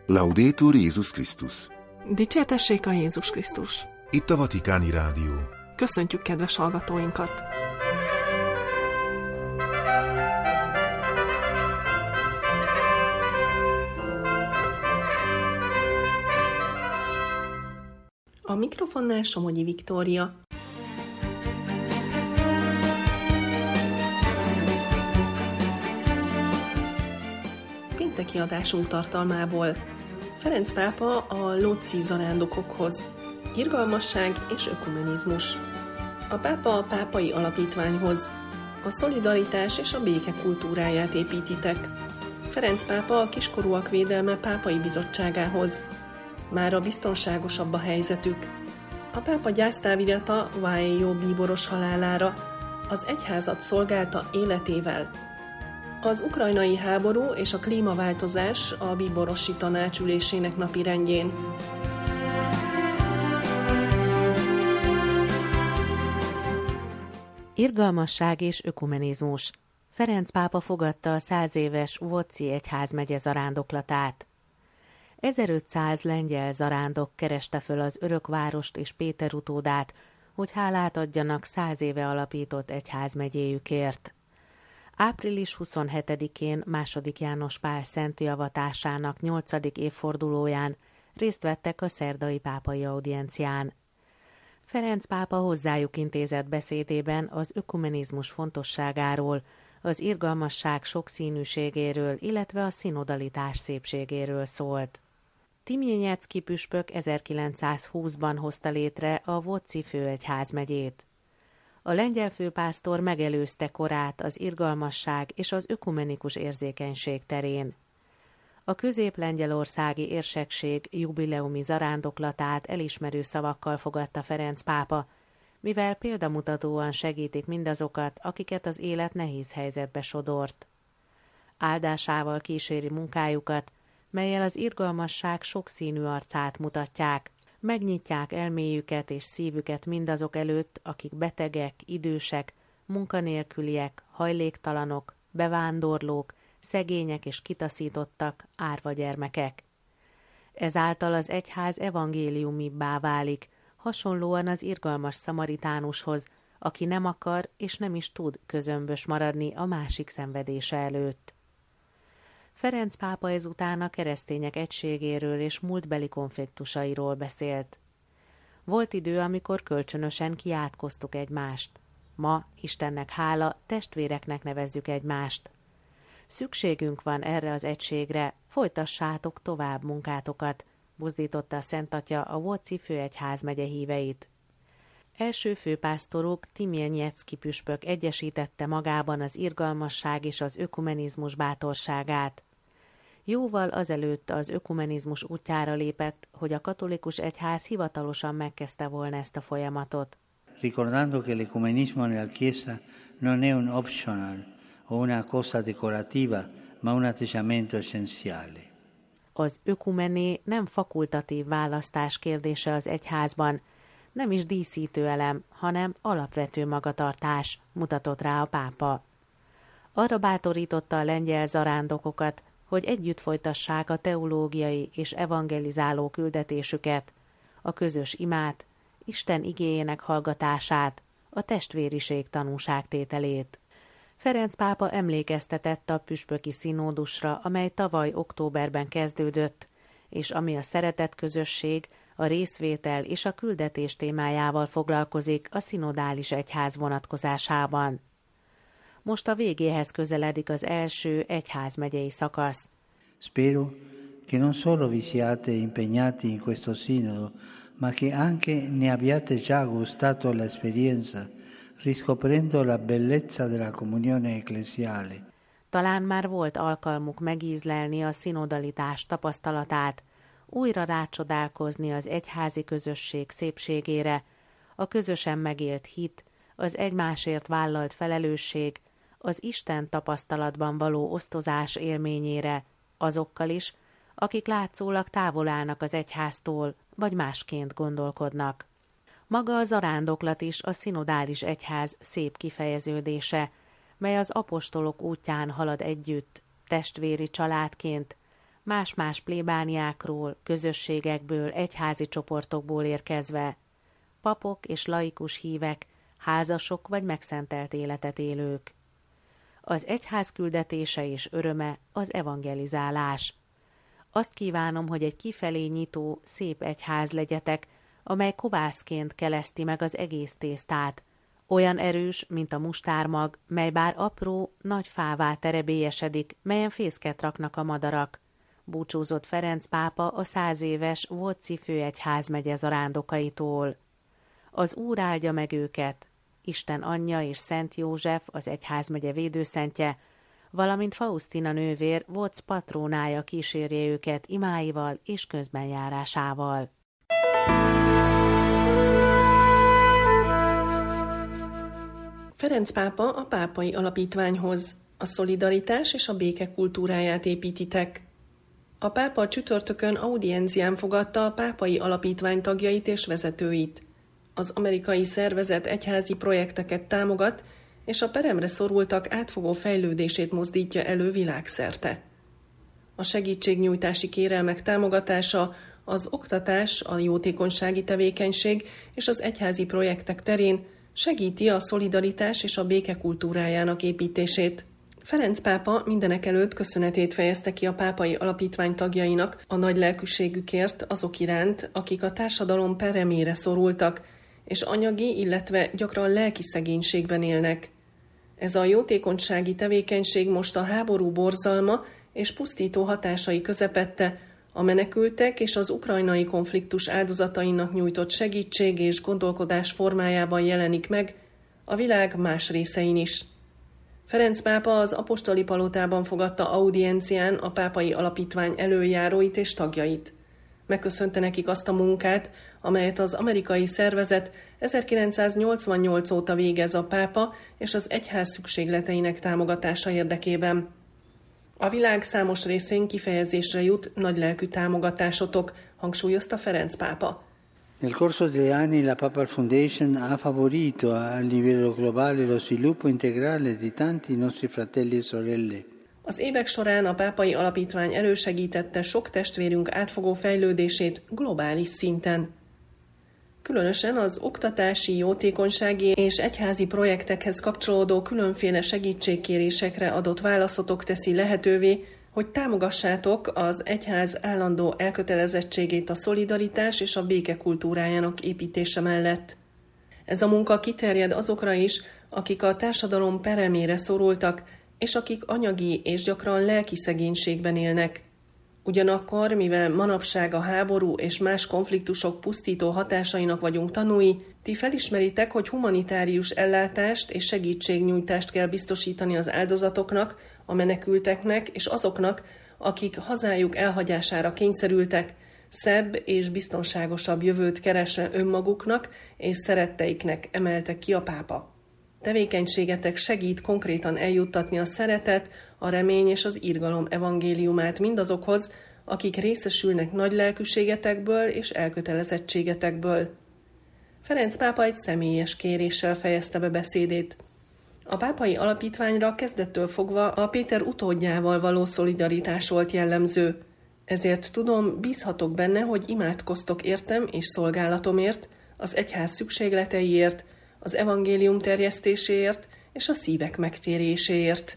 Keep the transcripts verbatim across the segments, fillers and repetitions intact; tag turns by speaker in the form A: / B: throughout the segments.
A: Laudetur Jézus Krisztus.
B: Dicsértessék a Jézus Krisztus.
A: Itt a Vatikáni Rádió.
B: Köszöntjük kedves hallgatóinkat! A mikrofonnál Somogyi Viktória. Pénteki adásunk tartalmából: Ferenc pápa a lóczi zarándokokhoz, irgalmasság és ökumenizmus. A pápa a pápai alapítványhoz, a szolidaritás és a béke kultúráját építitek. Ferenc pápa a kiskorúak védelme pápai bizottságához. Mára biztonságosabb a helyzetük. A pápa gyásztávirata Valleo bíboros halálára, az egyházat szolgálta életével. Az ukrajnai háború és a klímaváltozás a bíborosi tanács ülésének napirendjén.
C: Irgalmasság és ökumenizmus. Ferenc pápa fogadta a száz éves Łódzi egyházmegye zarándoklatát. ezerötszáz lengyel zarándok kereste föl az örökvárost és Péter utódát, hogy hálát adjanak száz éve alapított egyházmegyéjükért. április huszonhetedikén második János Pál szenti avatásának nyolcadik évfordulóján részt vettek a szerdai pápai audiencián. Ferenc pápa hozzájuk intézett beszédében az ökumenizmus fontosságáról, az irgalmasság sokszínűségéről, illetve a szinodalitás szépségéről szólt. Timjényecki püspök ezerkilencszázhúszban hozta létre a Łódzi főegyházmegyét. A lengyel főpásztor megelőzte korát az irgalmasság és az ökumenikus érzékenység terén. A közép-lengyelországi érsekség jubileumi zarándoklatát elismerő szavakkal fogadta Ferenc pápa, mivel példamutatóan segítik mindazokat, akiket az élet nehéz helyzetbe sodort. Áldásával kíséri munkájukat, mellyel az irgalmasság sokszínű arcát mutatják, megnyitják elméjüket és szívüket mindazok előtt, akik betegek, idősek, munkanélküliek, hajléktalanok, bevándorlók, szegények és kitaszítottak, árva gyermekek. Ezáltal az egyház evangéliumibbá válik, hasonlóan az irgalmas szamaritánushoz, aki nem akar és nem is tud közömbös maradni a másik szenvedése előtt. Ferenc pápa ezután a keresztények egységéről és múltbeli konfliktusairól beszélt. Volt idő, amikor kölcsönösen kiátkoztuk egymást. Ma, Istennek hála, testvéreknek nevezzük egymást. Szükségünk van erre az egységre, folytassátok tovább munkátokat, buzdította a Szent Atya a Łódzi főegyházmegye híveit. Első főpásztoruk Timjényecki püspök egyesítette magában az irgalmasság és az ökumenizmus bátorságát. Jóval azelőtt az ökumenizmus útjára lépett, hogy a katolikus egyház hivatalosan megkezdte volna ezt a folyamatot.
D: Ricordando che l'ecumenismo nella Chiesa non è un optional o una cosa decorativa, ma un atteggiamento essenziale.
C: Az ökumené nem fakultatív választás kérdése az egyházban, nem is díszítő elem, hanem alapvető magatartás, mutatott rá a pápa. Arra bátorította a lengyel zarándokokat, hogy együtt folytassák a teológiai és evangelizáló küldetésüket, a közös imát, Isten igéjének hallgatását, a testvériség tanúságtételét. Ferenc pápa emlékeztetett a püspöki színódusra, amely tavaly októberben kezdődött, és ami a szeretetközösség, a részvétel és a küldetés témájával foglalkozik a szinodális egyház vonatkozásában. Most a végéhez közeledik az első egyházmegyei szakasz.
D: Spero che non solo vi siate impegnati in questo sinodo, ma che anche ne abbiate già gustato l'esperienza, riscoprendo la bellezza della comunione ecclesiale.
C: Talán már volt alkalmuk megízlelni a szinodalitás tapasztalatát, újra rácsodálkozni az egyházi közösség szépségére, a közösen megélt hit, az egymásért vállalt felelősség, az Isten tapasztalatban való osztozás élményére, azokkal is, akik látszólag távol állnak az egyháztól, vagy másként gondolkodnak. Maga a zarándoklat is a szinodális egyház szép kifejeződése, mely az apostolok útján halad együtt, testvéri családként, más-más plébániákról, közösségekből, egyházi csoportokból érkezve, papok és laikus hívek, házasok vagy megszentelt életet élők. Az egyház küldetése és öröme az evangelizálás. Azt kívánom, hogy egy kifelé nyitó, szép egyház legyetek, amely kovászként keleszti meg az egész tésztát, olyan erős, mint a mustármag, mely bár apró, nagy fává terebélyesedik, melyen fészket raknak a madarak. Búcsúzott Ferenc pápa a száz éves Łódzi főegyházmegye zarándokaitól. Az Úr áldja meg őket, Isten anyja és Szent József, az egyházmegye védőszentje, valamint Faustina nővér, Łódz patrónája kísérje őket imáival és közbenjárásával.
B: Ferenc pápa a pápai alapítványhoz, a szolidaritás és a béke kultúráját építitek. A pápa csütörtökön audiencián fogadta a pápai alapítvány tagjait és vezetőit. Az amerikai szervezet egyházi projekteket támogat, és a peremre szorultak átfogó fejlődését mozdítja elő világszerte. A segítségnyújtási kérelmek támogatása, az oktatás, a jótékonysági tevékenység és az egyházi projektek terén segíti a szolidaritás és a béke kultúrájának építését. Ferenc pápa mindenekelőtt köszönetét fejezte ki a pápai alapítvány tagjainak a nagy lelkűségükért azok iránt, akik a társadalom peremére szorultak, és anyagi, illetve gyakran lelki szegénységben élnek. Ez a jótékonysági tevékenység most a háború borzalma és pusztító hatásai közepette a menekültek és az ukrajnai konfliktus áldozatainak nyújtott segítség és gondolkodás formájában jelenik meg a világ más részein is. Ferenc pápa az apostoli palotában fogadta audiencián a pápai alapítvány elöljáróit és tagjait. Megköszönte nekik azt a munkát, amelyet az amerikai szervezet ezerkilencszáznyolcvannyolc óta végez a pápa és az egyház szükségleteinek támogatása érdekében. A világ számos részén kifejezésre jut nagylelkű támogatásotok, hangsúlyozta Ferenc pápa.
D: Nel corso degli anni la Papal Foundation ha favorito a livello globale lo sviluppo integrale di tanti nostri fratelli e sorelle.
B: Az évek során a pápai alapítvány elősegítette sok testvérünk átfogó fejlődését globális szinten. Különösen az oktatási, jótékonysági és egyházi projektekhez kapcsolódó különféle segítségkérésekre adott válaszotok teszi lehetővé, hogy támogassátok az egyház állandó elkötelezettségét a szolidaritás és a béke kultúrájának építése mellett. Ez a munka kiterjed azokra is, akik a társadalom peremére szorultak, és akik anyagi és gyakran lelki szegénységben élnek. Ugyanakkor, mivel manapság a háború és más konfliktusok pusztító hatásainak vagyunk tanúi, ti felismeritek, hogy humanitárius ellátást és segítségnyújtást kell biztosítani az áldozatoknak, a menekülteknek és azoknak, akik hazájuk elhagyására kényszerültek, szebb és biztonságosabb jövőt keresve önmaguknak és szeretteiknek, emelte ki a pápa. Tevékenységetek segít konkrétan eljuttatni a szeretet, a remény és az irgalom evangéliumát mindazokhoz, akik részesülnek nagy lelkűségetekből és elkötelezettségetekből. Ferenc pápa egy személyes kéréssel fejezte be beszédét. A pápai alapítványra kezdettől fogva a Péter utódjával való szolidaritás volt jellemző. Ezért tudom, bízhatok benne, hogy imádkoztok értem és szolgálatomért, az egyház szükségleteiért, az evangélium terjesztéséért és a szívek megtéréséért.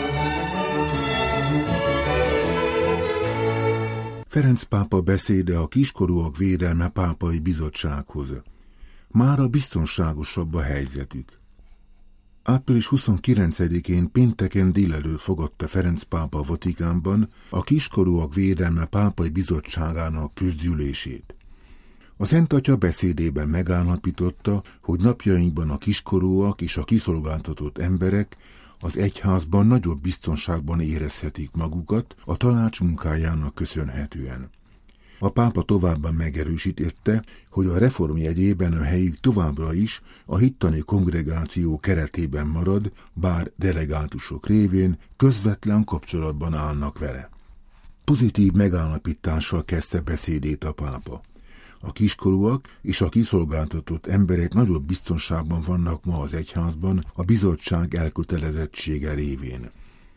A: Ferenc pápa beszéde a kiskorúak védelme pápai bizottsághoz. Mára biztonságosabb a helyzetük. április huszonkilencedikén pénteken délelőtt fogadta Ferenc pápa a Vatikánban a kiskorúak védelme pápai bizottságának közgyűlését. A Szent Atya beszédében megállapította, hogy napjainkban a kiskorúak és a kiszolgáltatott emberek az egyházban nagyobb biztonságban érezhetik magukat a tanács munkájának köszönhetően. A pápa továbbá megerősítette, hogy a reform jegyében a helyük továbbra is a hittani kongregáció keretében marad, bár delegátusok révén közvetlen kapcsolatban állnak vele. Pozitív megállapítással kezdte beszédét a pápa. A kiskorúak és a kiszolgáltatott emberek nagyobb biztonságban vannak ma az egyházban a bizottság elkötelezettsége révén.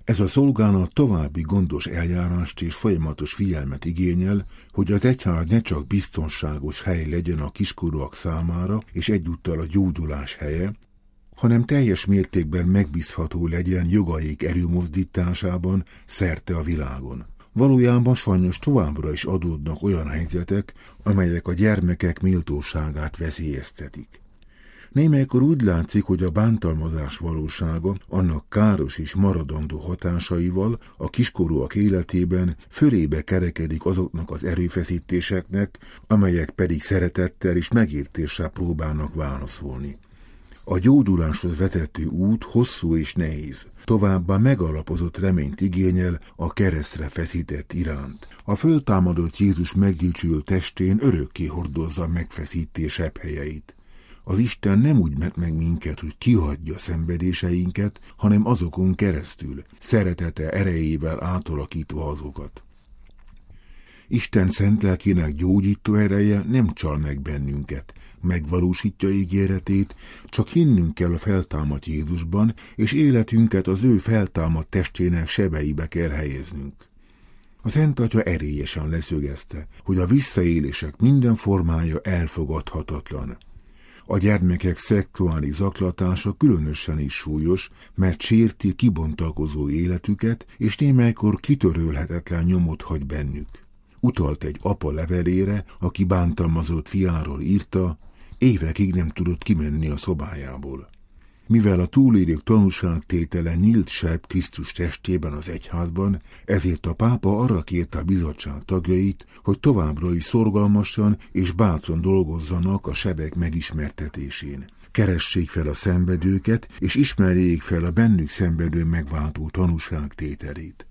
A: Ez a szolgálat további gondos eljárást és folyamatos figyelmet igényel, hogy az egyház ne csak biztonságos hely legyen a kiskorúak számára, és egyúttal a gyógyulás helye, hanem teljes mértékben megbízható legyen jogaik előmozdításában szerte a világon. Valójában sajnos továbbra is adódnak olyan helyzetek, amelyek a gyermekek méltóságát veszélyeztetik. Némelykor úgy látszik, hogy a bántalmazás valósága annak káros és maradandó hatásaival a kiskorúak életében fölébe kerekedik azoknak az erőfeszítéseknek, amelyek pedig szeretettel és megértéssel próbálnak válaszolni. A gyógyuláshoz vezető út hosszú és nehéz, továbbá megalapozott reményt igényel a keresztre feszített iránt. A föltámadott Jézus megdicsült testén örökké hordozza megfeszítésebb helyeit. Az Isten nem úgy ment meg minket, hogy kihagyja szenvedéseinket, hanem azokon keresztül, szeretete erejével átalakítva azokat. Isten szent lelkének gyógyító ereje nem csal meg bennünket, megvalósítja ígéretét, csak hinnünk kell a feltámadt Jézusban, és életünket az ő feltámadt testének sebeibe kell helyeznünk. A Szent Atya erélyesen leszögezte, hogy a visszaélések minden formája elfogadhatatlan. A gyermekek szexuális zaklatása különösen is súlyos, mert sérti kibontakozó életüket, és némelykor kitörölhetetlen nyomot hagy bennük. Utalt egy apa levelére, aki bántalmazott fiáról írta, évekig nem tudott kimenni a szobájából. Mivel a túlélők tanúságtétele nyílt seb Krisztus testében az egyházban, ezért a pápa arra kérte a bizottság tagjait, hogy továbbra is szorgalmasan és bátran dolgozzanak a sebek megismertetésén. Keressék fel a szenvedőket, és ismerjék fel a bennük szenvedő megváltó tanúságtételét.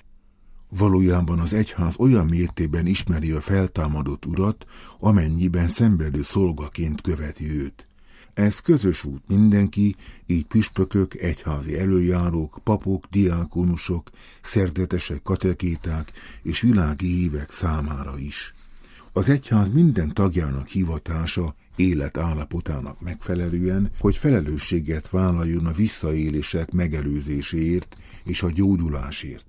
A: Valójában az egyház olyan mértékben ismeri a feltámadott Urat, amennyiben szenvedő szolgaként követi őt. Ez közös út mindenki, így püspökök, egyházi előjárók, papok, diákonusok, szerzetesek, katekéták és világi hívek számára is. Az egyház minden tagjának hivatása életállapotának megfelelően, hogy felelősséget vállaljon a visszaélések megelőzéséért és a gyógyulásért.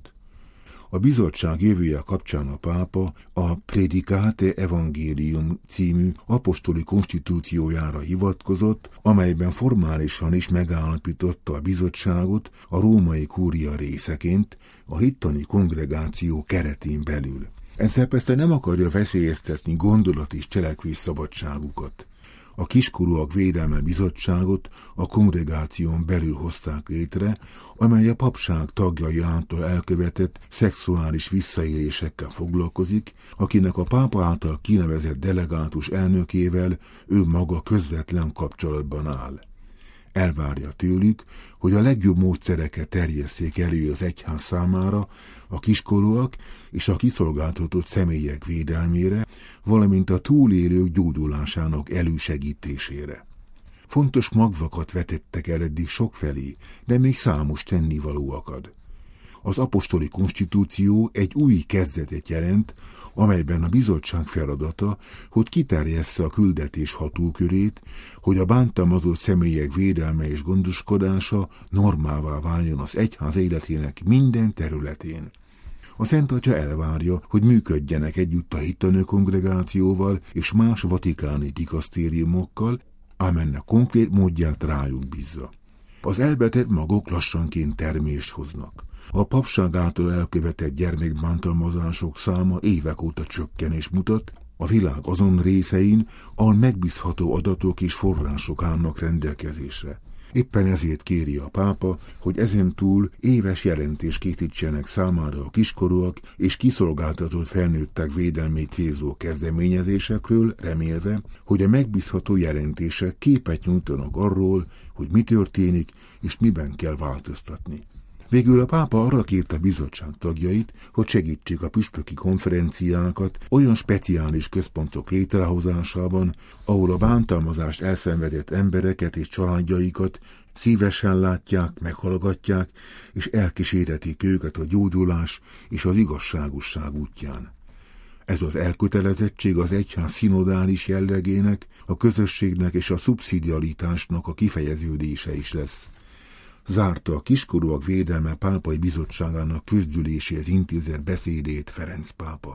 A: A bizottság jövője kapcsán a pápa a Predicate Evangelium című apostoli konstitúciójára hivatkozott, amelyben formálisan is megállapította a bizottságot a római kúria részeként, a hittani kongregáció keretén belül. Ezzel persze nem akarja veszélyeztetni gondolat és cselekvés szabadságukat. A kiskorúak védelme bizottságot a kongregáción belül hozták létre, amely a papság tagjai által elkövetett szexuális visszaélésekkel foglalkozik, akinek a pápa által kinevezett delegátus elnökével ő maga közvetlen kapcsolatban áll. Elvárja tőlük, hogy a legjobb módszereket terjesszék elő az egyház számára, a kiskorúak és a kiszolgáltatott személyek védelmére, valamint a túlélők gyógyulásának elősegítésére. Fontos magvakat vetettek el eddig sokfelé, de még számos tennivaló akad. Az apostoli konstitúció egy új kezdetet jelent, amelyben a bizottság feladata, hogy kiterjessze a küldetés hatókörét, hogy a bántalmazott személyek védelme és gondoskodása normává váljon az egyház életének minden területén. A Szent Atya elvárja, hogy működjenek együtt a hittanő kongregációval és más vatikáni dikasztériumokkal, ám ennek konkrét módját rájuk bízza. Az elbetett magok lassanként termést hoznak. A papság által elkövetett gyermekbántalmazások száma évek óta csökkenés mutat, a világ azon részein, ahol megbízható adatok és források állnak rendelkezésre. Éppen ezért kéri a pápa, hogy ezen túl éves jelentést készítsenek számára a kiskorúak és kiszolgáltatott felnőttek védelmét célzó kezdeményezésekről, remélve, hogy a megbízható jelentések képet nyújtanak arról, hogy mi történik és miben kell változtatni. Végül a pápa arra kérte a bizottság tagjait, hogy segítsék a püspöki konferenciákat olyan speciális központok létrehozásában, ahol a bántalmazást elszenvedett embereket és családjaikat szívesen látják, meghallgatják, és elkíséretik őket a gyógyulás és az igazságosság útján. Ez az elkötelezettség az egyház szinodális jellegének, a közösségnek és a szubszidiaritásnak a kifejeződése is lesz. zárta a kiskorúak védelme pápai bizottságának közgyűléséhez intézett beszédét Ferenc pápa.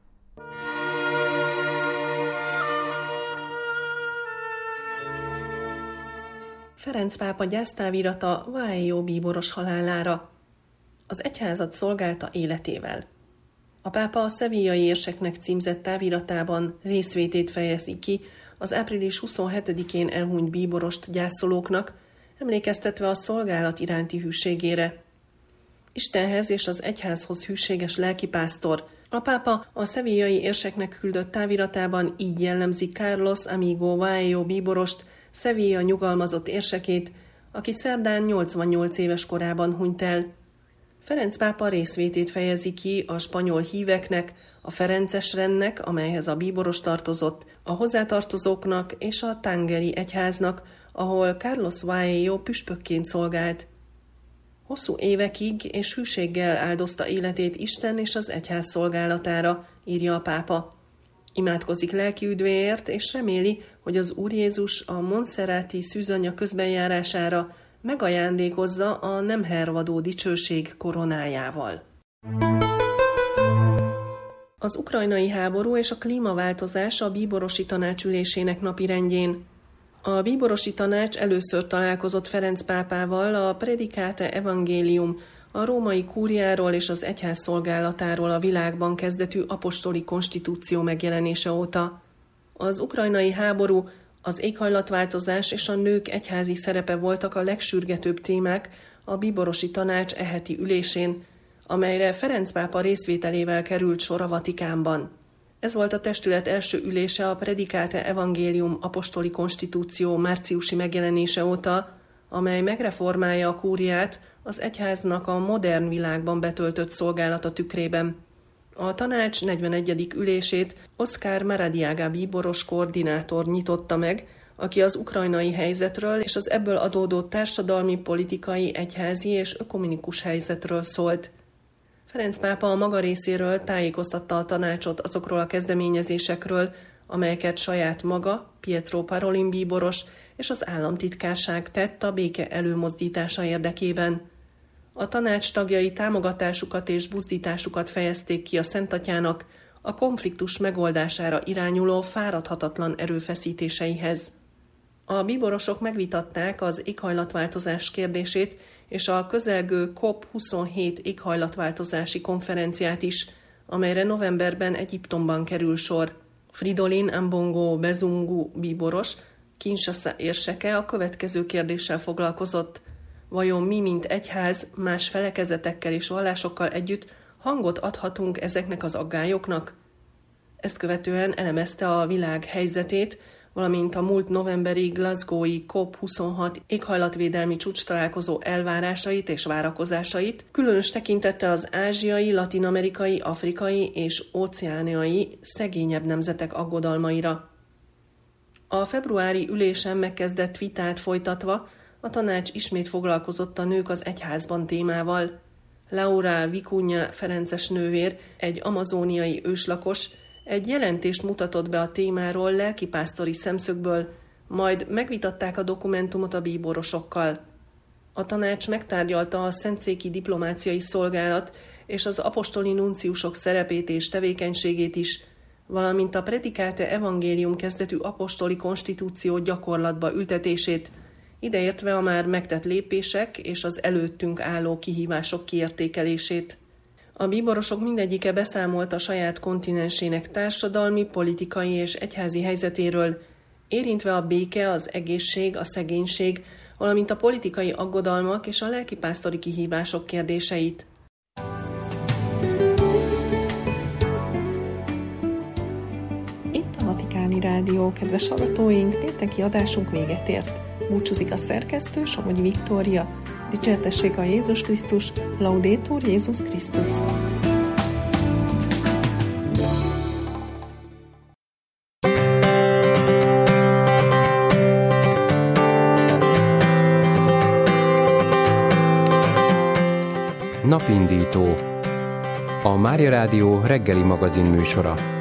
B: Ferenc pápa gyásztávirata Valleo bíboros halálára. Az egyházat szolgálta életével. A pápa a szevíjai érseknek címzett táviratában részvétét fejezi ki az április huszonhetedikén elhunyt bíborost gyászolóknak, emlékeztetve a szolgálat iránti hűségére. Istenhez és az egyházhoz hűséges lelkipásztor. A pápa a szevíjai érseknek küldött táviratában így jellemzi Carlos Amigo Valleo bíborost, Sevilla nyugalmazott érsekét, aki szerdán nyolcvannyolc éves korában hunyt el. Ferenc pápa részvétét fejezi ki a spanyol híveknek, a ferences rendnek, amelyhez a bíboros tartozott, a hozzátartozóknak és a tangeri egyháznak, ahol Carlos Valleo püspökként szolgált. Hosszú évekig és hűséggel áldozta életét Isten és az egyház szolgálatára, írja a pápa. Imádkozik lelki üdvéért, és reméli, hogy az Úr Jézus a Montserrati szűzanya közbenjárására megajándékozza a nem hervadó dicsőség koronájával. Az ukrajnai háború és a klímaváltozás a bíborosi tanács ülésének napirendjén. A bíborosi tanács először találkozott Ferenc pápával a Predicate Evangelium, a római kúriáról és az egyház szolgálatáról a világban kezdetű apostoli konstitúció megjelenése óta. Az ukrajnai háború, az éghajlatváltozás és a nők egyházi szerepe voltak a legsürgetőbb témák a bíborosi tanács e heti ülésén, amelyre Ferenc pápa részvételével került sor a Vatikánban. Ez volt a testület első ülése a Predicate Evangelium apostoli konstitúció márciusi megjelenése óta, amely megreformálja a kúriát az egyháznak a modern világban betöltött szolgálata tükrében. A tanács negyvenegyedik ülését Oscar Maradiaga bíboros koordinátor nyitotta meg, aki az ukrajnai helyzetről és az ebből adódó társadalmi, politikai, egyházi és ökumenikus helyzetről szólt. Ferenc pápa a maga részéről tájékoztatta a tanácsot azokról a kezdeményezésekről, amelyeket saját maga, Pietro Parolin bíboros és az államtitkárság tett a béke előmozdítása érdekében. A tanács tagjai támogatásukat és buzdításukat fejezték ki a Szentatyának a konfliktus megoldására irányuló fáradhatatlan erőfeszítéseihez. A bíborosok megvitatták az éghajlatváltozás kérdését és a közelgő COP huszonhét éghajlatváltozási konferenciát is, amelyre novemberben Egyiptomban kerül sor. Fridolin Ambongo Bezungu bíboros, Kinshasa érseke a következő kérdéssel foglalkozott. Vajon mi, mint egyház, más felekezetekkel és vallásokkal együtt hangot adhatunk ezeknek az aggályoknak? Ezt követően elemezte a világ helyzetét, valamint a múlt novemberi Glasgow-i COP huszonhat éghajlatvédelmi csúcstalálkozó elvárásait és várakozásait, különös tekintettel az ázsiai, latin-amerikai, afrikai és óceániai szegényebb nemzetek aggodalmaira. A februári ülésen megkezdett vitát folytatva a tanács ismét foglalkozott a nők az egyházban témával. Laura Vicuña ferences nővér, egy amazóniai őslakos, egy jelentést mutatott be a témáról lelkipásztori szemszögből, majd megvitatták a dokumentumot a bíborosokkal. A tanács megtárgyalta a szentszéki diplomáciai szolgálat és az apostoli nunciusok szerepét és tevékenységét is, valamint a Predicate Evangelium kezdetű apostoli konstitúció gyakorlatba ültetését, ideértve a már megtett lépések és az előttünk álló kihívások kiértékelését. A bíborosok mindegyike beszámolt a saját kontinensének társadalmi, politikai és egyházi helyzetéről, érintve a béke, az egészség, a szegénység, valamint a politikai aggodalmak és a lelkipásztori kihívások kérdéseit. Itt a Vatikáni Rádió, kedves hallgatóink, pénteki adásunk véget ért. Búcsúzik a szerkesztő, Somogyi Viktória. Dicsértessék a Jézus Krisztus, Laudetur Jézus Krisztus.
E: Napindító. A Mária Rádió reggeli magazin műsora.